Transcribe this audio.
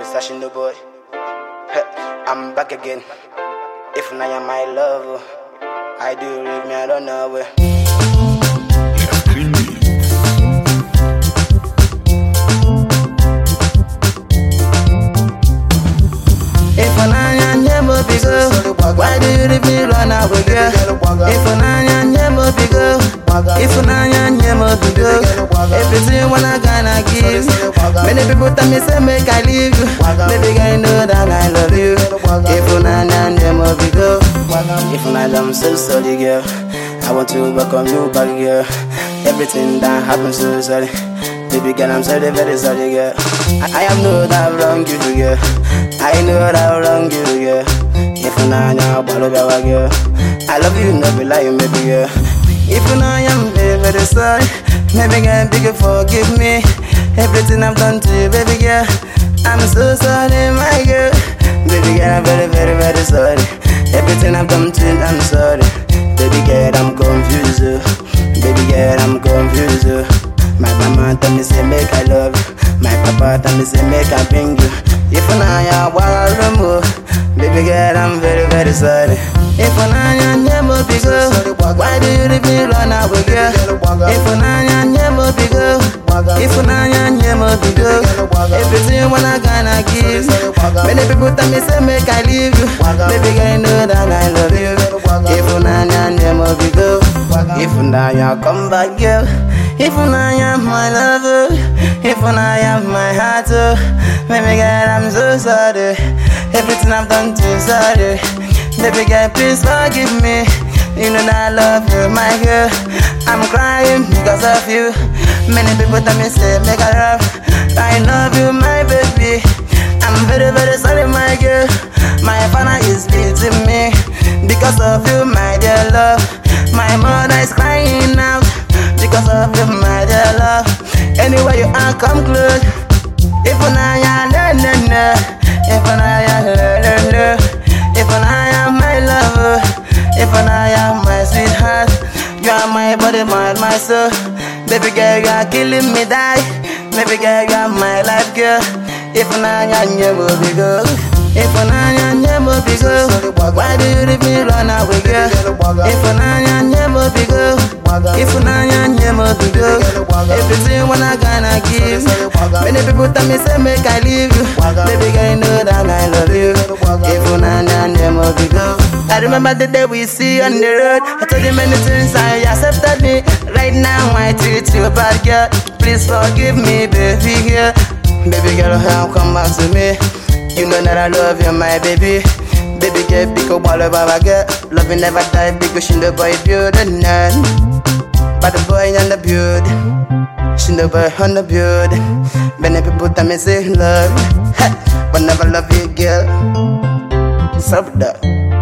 Mr. Shindo boy. I'm back again. If not you're my love, I do leave me, I don't know where. If an onion never be girl, why do you leave me run away, girl? If an onion never be girl, if an onion never be girl, everything when I gonna give. Many people tell me say make I leave you, baby girl know that I love you. If an onion never be girl, If not I'm so sorry, girl. I want to welcome you back, girl. Everything that happened, so sorry. Baby girl, I'm sorry, very sorry, girl. I am know that I've wronged you, girl. I know that I've wronged you, girl. If not I'm girl. I love you, no be lying, baby girl. If not I'm very sorry, maybe girl, big forgive me. Everything I've done to you, baby girl. I'm so sorry, my girl. Baby girl, I'm very, very, very sorry. Everything I've done to you, I'm sorry. Baby girl, I'm confused. Baby girl, I'm confused. My mama tell me say make I love you. My papa tell me say make I bring you. If I am baby girl, I'm very, very sorry. If I am never be girl, why do you leave me run away, girl? If I am never be girl, if I am never be girl, everything when I gonna give. Many people tell me say make I leave you, baby girl, know that I love you. If I am never be girl, if I am come back, girl. If I am my lover, if I am my heart, baby girl, I'm so sorry. Everything I've done to you, sorry. Baby girl, please forgive me. You know that I love you, my girl. I'm crying because of you. Many people tell me say make I love. I love you, my baby. I'm very, very sorry, my girl. My father is beating me because of you, my dear love. My mother is crying out because of you, my dear love. Anywhere you are, come close. If I am no, if I am no, if I am my lover, if I am my sweetheart, you are my body, my soul. Baby girl, you are killing me, die. Baby girl, you are my life, girl. If I am your baby girl, if I am your baby girl, why do you leave me run away, girl? If I am your baby girl, if I am your baby girl, everything when I gonna give. Many people tell me say make I leave you, baby girl, know that I love you. If I am your baby girl, I remember the day we see on the road. I told you many things and you accepted me. Right now I treat you bad, girl. Please forgive me, baby girl. Baby girl, come back to me. You know that I love you, my baby. Baby girl, pick up all of our girl. Love you never die, big ocean the boy build a none. But the boy on the build, she the boy on the build. Many people tell me say love, but never love you, girl. Stop that.